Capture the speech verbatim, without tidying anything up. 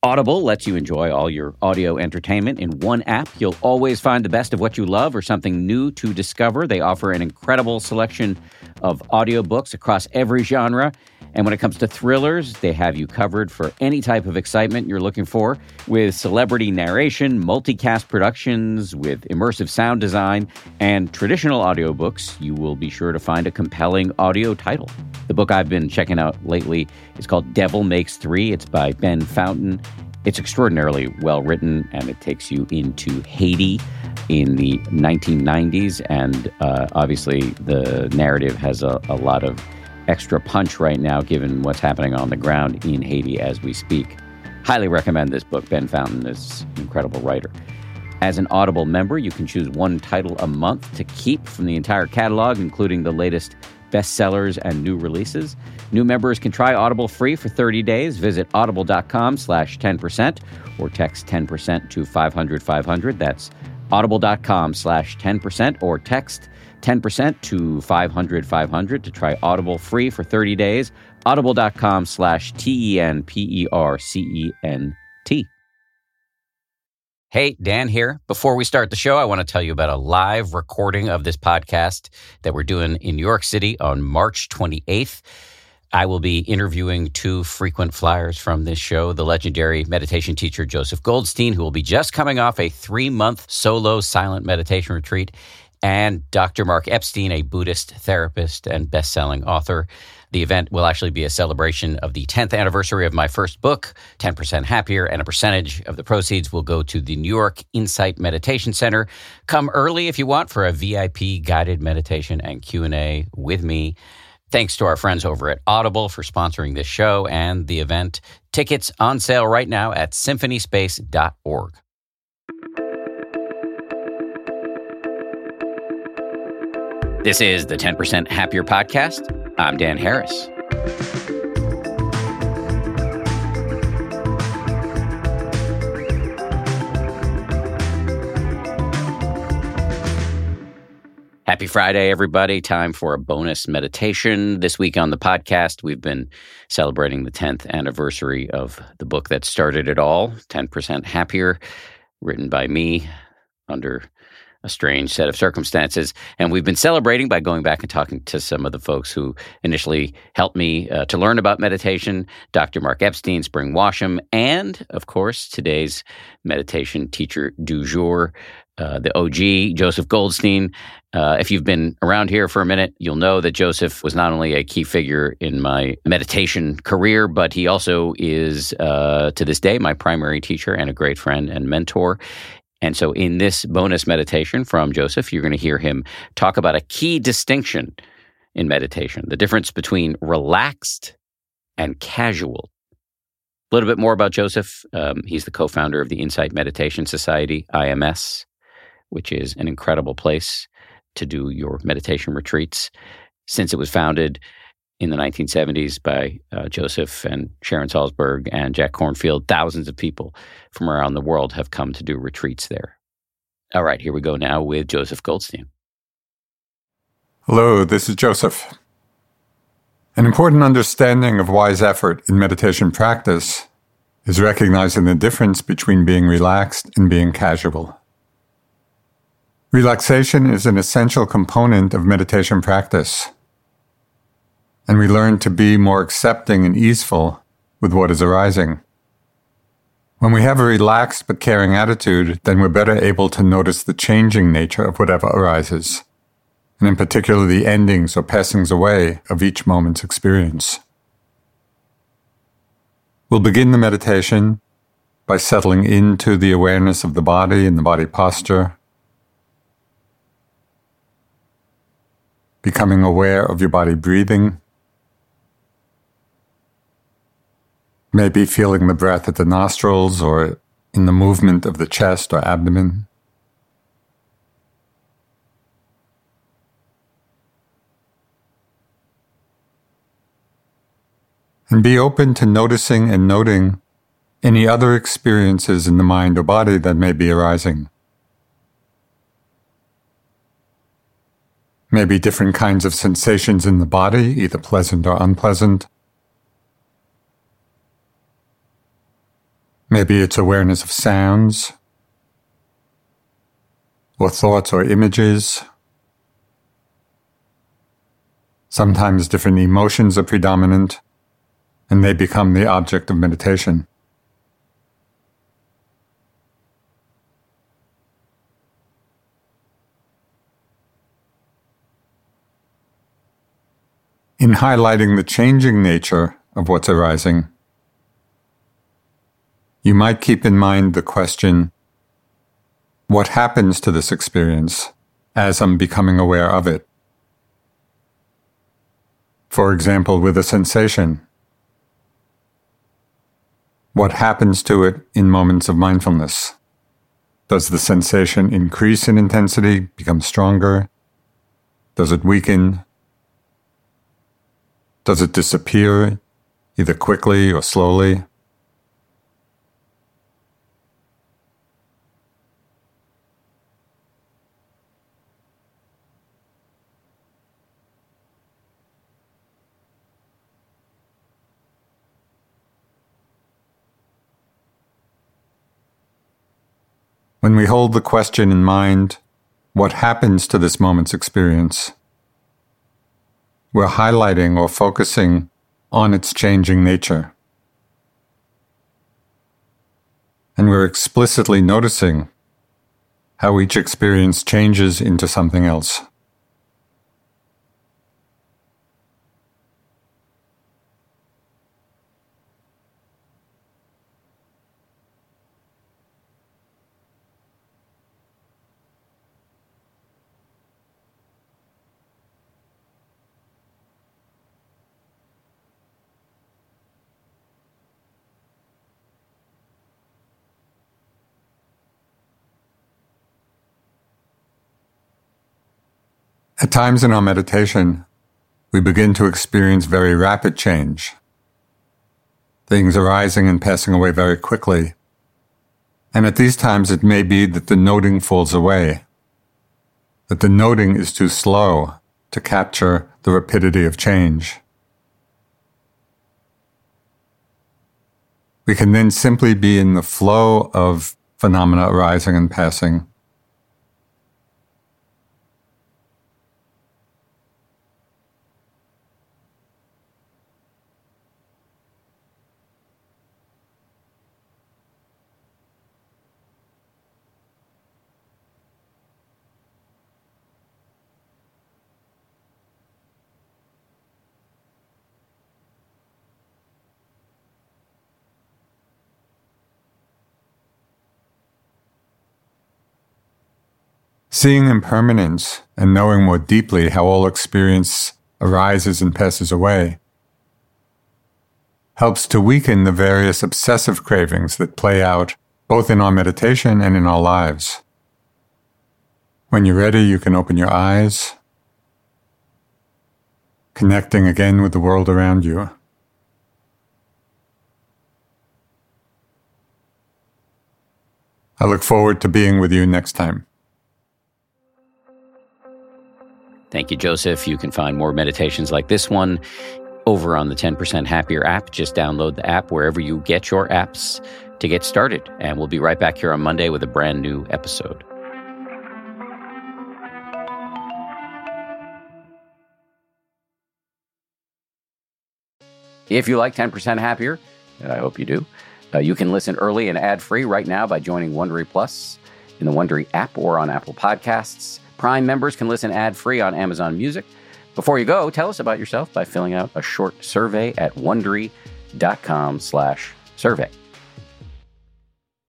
Audible lets you enjoy all your audio entertainment in one app. You'll always find the best of what you love or something new to discover. They offer an incredible selection of audiobooks across every genre. And when it comes to thrillers, they have you covered for any type of excitement you're looking for, with celebrity narration, multicast productions, with immersive sound design, and traditional audiobooks. You will be sure to find a compelling audio title. The book I've been checking out lately is called Devil Makes Three. It's by Ben Fountain. It's extraordinarily well written, and it takes you into Haiti in the nineteen nineties. And uh, obviously, the narrative has a, a lot of extra punch right now, given what's happening on the ground in Haiti as we speak. Highly recommend this book. Ben Fountain is an incredible writer. As an Audible member, you can choose one title a month to keep from the entire catalog, including the latest bestsellers and new releases. New members can try Audible free for thirty days. Visit audible.com slash 10% or text ten percent to five hundred five hundred. That's audible.com slash 10% or text ten percent to five hundred five hundred to try Audible free for thirty days. Audible.com slash T E N P E R C E N T. Hey, Dan here. Before we start the show, I want to tell you about a live recording of this podcast that we're doing in New York City on March twenty-eighth. I will be interviewing two frequent flyers from this show, the legendary meditation teacher Joseph Goldstein, who will be just coming off a three-month solo silent meditation retreat, and Doctor Mark Epstein, a Buddhist therapist and best-selling author. The event will actually be a celebration of the tenth anniversary of my first book, ten percent Happier, and a percentage of the proceeds will go to the New York Insight Meditation Center. Come early if you want for a V I P guided meditation and Q and A with me. Thanks to our friends over at Audible for sponsoring this show and the event. Tickets on sale right now at symphony space dot org. This is the ten percent Happier podcast. I'm Dan Harris. Happy Friday, everybody. Time for a bonus meditation. This week on the podcast, we've been celebrating the tenth anniversary of the book that started it all, ten percent Happier, written by me under a strange set of circumstances. And we've been celebrating by going back and talking to some of the folks who initially helped me uh, to learn about meditation, Doctor Mark Epstein, Spring Washam, and, of course, today's meditation teacher du jour, uh, the O G, Joseph Goldstein. Uh, if you've been around here for a minute, you'll know that Joseph was not only a key figure in my meditation career, but he also is, uh, to this day, my primary teacher and a great friend and mentor. And so in this bonus meditation from Joseph, you're going to hear him talk about a key distinction in meditation, the difference between relaxed and casual. A little bit more about Joseph. Um, he's the co-founder of the Insight Meditation Society, I M S, which is an incredible place to do your meditation retreats. Since it was founded in the nineteen seventies by uh, Joseph and Sharon Salzberg and Jack Kornfield, thousands of people from around the world have come to do retreats there. All right, here we go now with Joseph Goldstein. Hello, this is Joseph. An important understanding of wise effort in meditation practice is recognizing the difference between being relaxed and being casual. Relaxation is an essential component of meditation practice, and we learn to be more accepting and easeful with what is arising. When we have a relaxed but caring attitude, then we're better able to notice the changing nature of whatever arises, and in particular the endings or passings away of each moment's experience. We'll begin the meditation by settling into the awareness of the body and the body posture, becoming aware of your body breathing, maybe feeling the breath at the nostrils or in the movement of the chest or abdomen. And be open to noticing and noting any other experiences in the mind or body that may be arising. Maybe different kinds of sensations in the body, either pleasant or unpleasant. Maybe it's awareness of sounds, or thoughts or images. Sometimes different emotions are predominant, and they become the object of meditation. In highlighting the changing nature of what's arising, you might keep in mind the question, what happens to this experience as I'm becoming aware of it? For example, with a sensation, what happens to it in moments of mindfulness? Does the sensation increase in intensity, become stronger? Does it weaken? Does it disappear, either quickly or slowly? When we hold the question in mind, what happens to this moment's experience? We're highlighting or focusing on its changing nature. And we're explicitly noticing how each experience changes into something else. At times in our meditation, we begin to experience very rapid change. Things arising and passing away very quickly. And at these times it may be that the noting falls away, that the noting is too slow to capture the rapidity of change. We can then simply be in the flow of phenomena arising and passing. Seeing impermanence and knowing more deeply how all experience arises and passes away helps to weaken the various obsessive cravings that play out both in our meditation and in our lives. When you're ready, you can open your eyes, connecting again with the world around you. I look forward to being with you next time. Thank you, Joseph. You can find more meditations like this one over on the ten percent Happier app. Just download the app wherever you get your apps to get started. And we'll be right back here on Monday with a brand new episode. If you like ten percent Happier, and I hope you do, uh, you can listen early and ad-free right now by joining Wondery Plus in the Wondery app or on Apple Podcasts. Prime members can listen ad-free on Amazon Music. Before you go, tell us about yourself by filling out a short survey at Wondery dot com slash survey.